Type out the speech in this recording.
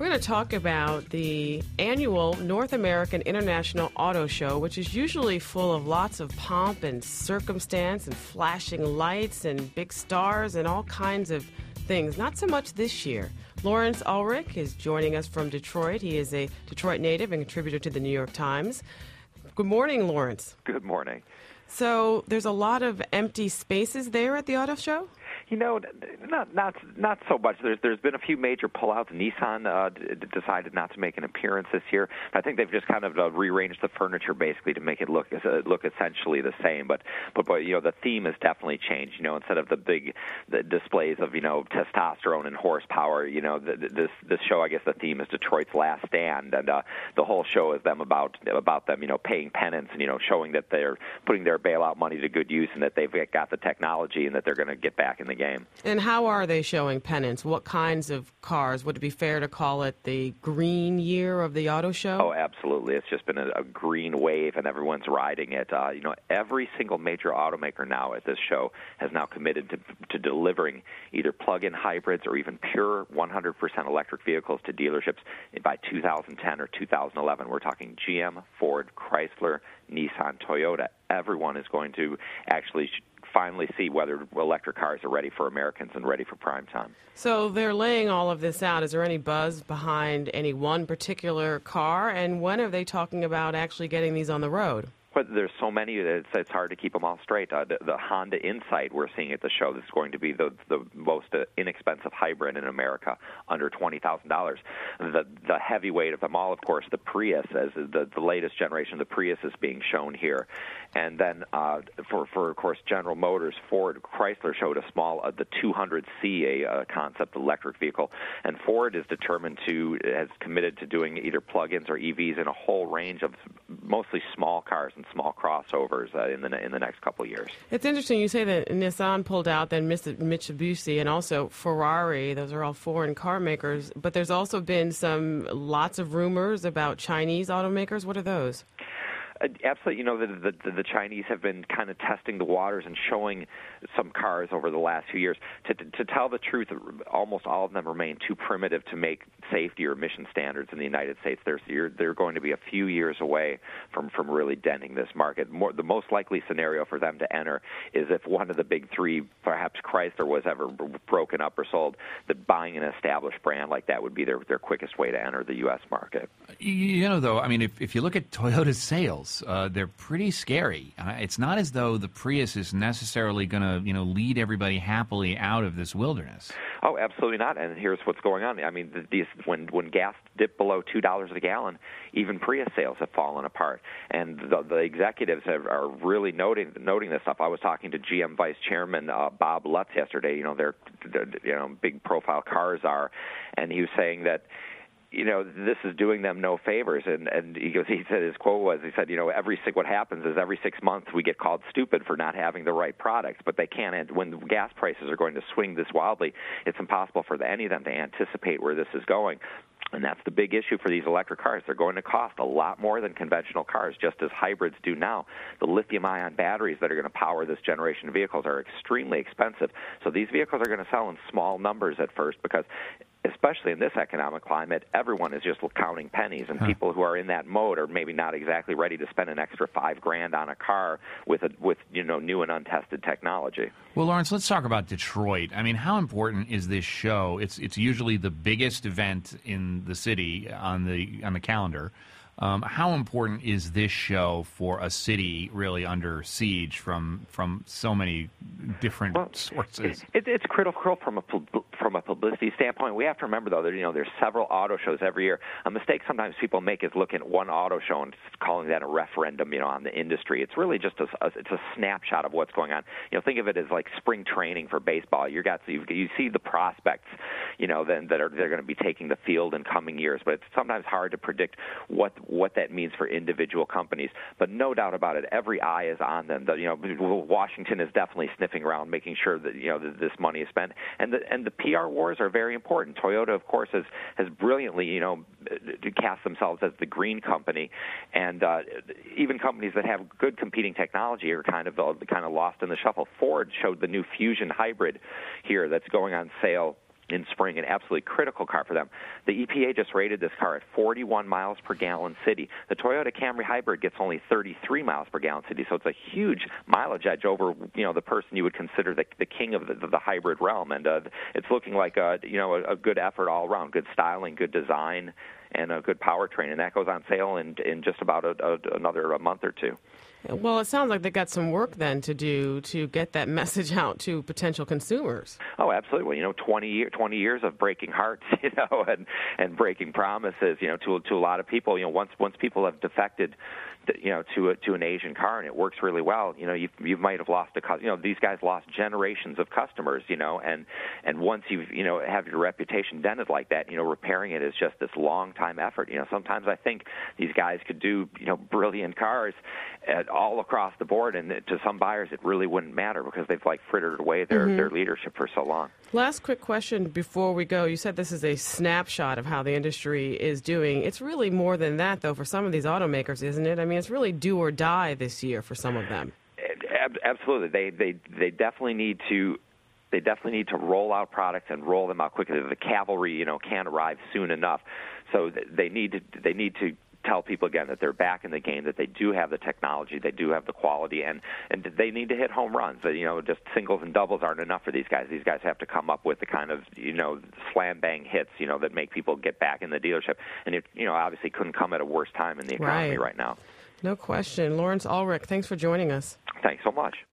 We're going to talk about the annual North American International Auto Show, which is usually full of lots of pomp and circumstance and flashing lights and big stars and all kinds of things. Not so much this year. Lawrence Ulrich is joining us from Detroit. He is a Detroit native and contributor to the New York Times. Good morning, Lawrence. Good morning. So there's a lot of empty spaces there at the auto show? You know, not so much. There's been a few major pullouts. Nissan decided not to make an appearance this year. I think they've just kind of rearranged the furniture basically to make it look essentially the same. But you know, the theme has definitely changed. You know, instead of the displays of testosterone and horsepower, this show, I guess the theme is Detroit's Last Stand, and the whole show is them about them paying penance and showing that they're putting their bailout money to good use and that they've got the technology and that they're going to get back in the game. And how are they showing penance? What kinds of cars? Would it be fair to call it the green year of the auto show? Oh, absolutely. It's just been a green wave, and everyone's riding it. Every single major automaker now at this show has now committed to delivering either plug-in hybrids or even pure 100% electric vehicles to dealerships by 2010 or 2011. We're talking GM, Ford, Chrysler, Nissan, Toyota. Everyone is going to actually finally see whether electric cars are ready for Americans and ready for prime time. So they're laying all of this out. Is there any buzz behind any one particular car? And when are they talking about actually getting these on the road? But there's so many that it's hard to keep them all straight. The Honda Insight we're seeing at the show that's going to be the most inexpensive hybrid in America, under $20,000. The heavyweight of them all, of course, the Prius, as the latest generation of the Prius is being shown here. And then for of course, General Motors, Ford, Chrysler showed the 200C, a concept electric vehicle. And Ford has committed to doing either plug-ins or EVs in a whole range of mostly small cars and small crossovers in the next couple of years. It's interesting you say that Nissan pulled out, then Mitsubishi, and also Ferrari. Those are all foreign car makers. But there's also been lots of rumors about Chinese automakers. What are those? Absolutely. The Chinese have been kind of testing the waters and showing some cars over the last few years. To tell the truth, almost all of them remain too primitive to make safety or emission standards in the United States. They're going to be a few years away from really denting this market. The most likely scenario for them to enter is if one of the big three, perhaps Chrysler, was ever broken up or sold, that buying an established brand like that would be their quickest way to enter the U.S. market. Though, I mean, if you look at Toyota's sales, they're pretty scary. It's not as though the Prius is necessarily going to, lead everybody happily out of this wilderness. Oh, absolutely not. And here's what's going on. I mean, when gas dipped below $2 a gallon, even Prius sales have fallen apart. And the executives are really noting this stuff. I was talking to GM Vice Chairman Bob Lutz yesterday. They're big profile cars are, and he was saying that this is doing them no favors, and he said his quote was, what happens is every 6 months we get called stupid for not having the right products, but they can't. And when gas prices are going to swing this wildly, it's impossible for any of them to anticipate where this is going. And that's the big issue for these electric cars. They're going to cost a lot more than conventional cars, just as hybrids do now. The lithium-ion batteries that are going to power this generation of vehicles are extremely expensive. So these vehicles are going to sell in small numbers at first because, especially in this economic climate, everyone is just counting pennies, and people who are in that mode are maybe not exactly ready to spend an extra $5,000 on a car with new and untested technology. Well, Lawrence, let's talk about Detroit. I mean, how important is this show? It's usually the biggest event in the city on the calendar. How important is this show for a city really under siege from so many different sources? It's critical from a publicity standpoint. We have to remember, though, that there's several auto shows every year. A mistake sometimes people make is looking at one auto show and calling that a referendum, on the industry. It's really just a snapshot of what's going on. Think of it as like spring training for baseball. You see the prospects, then they're going to be taking the field in coming years. But it's sometimes hard to predict what that means for individual companies. But no doubt about it, every eye is on them. Washington is definitely sniffing around, making sure that that this money is spent. And the PR wars are very important. Toyota, of course, has brilliantly cast themselves as the green company, and even companies that have good competing technology are kind of lost in the shuffle. Ford showed the new Fusion hybrid here that's going on sale in spring, an absolutely critical car for them. The EPA just rated this car at 41 miles per gallon city. The Toyota Camry Hybrid gets only 33 miles per gallon city, so it's a huge mileage edge over the person you would consider the king of the hybrid realm. And it's looking like a good effort all around, good styling, good design, and a good powertrain, and that goes on sale in just about another month or two. Well, it sounds like they got some work then to do to get that message out to potential consumers. Oh, absolutely. Well, 20 years of breaking hearts, and breaking promises, to a lot of people. Once people have defected, to an Asian car and it works really well, you might have lost these guys lost generations of customers, and once you have your reputation dented like that, repairing it is just this long time effort. Sometimes I think these guys could do brilliant cars all across the board, and to some buyers it really wouldn't matter because they've frittered away their leadership for so long. Last quick question before we go. You said this is a snapshot of how the industry is doing. It's really more than that, though, for some of these automakers, isn't it? I mean, it's really do or die this year for some of them. Absolutely. They definitely need to. They definitely need to roll out products and roll them out quickly. The cavalry, can't arrive soon enough. So they need to tell people again that they're back in the game, that they do have the technology, they do have the quality, and they need to hit home runs. Just singles and doubles aren't enough for these guys. These guys have to come up with the kind of slam bang hits that make people get back in the dealership. And it obviously couldn't come at a worse time in the economy right now. No question. Lawrence Ulrich, thanks for joining us. Thanks so much.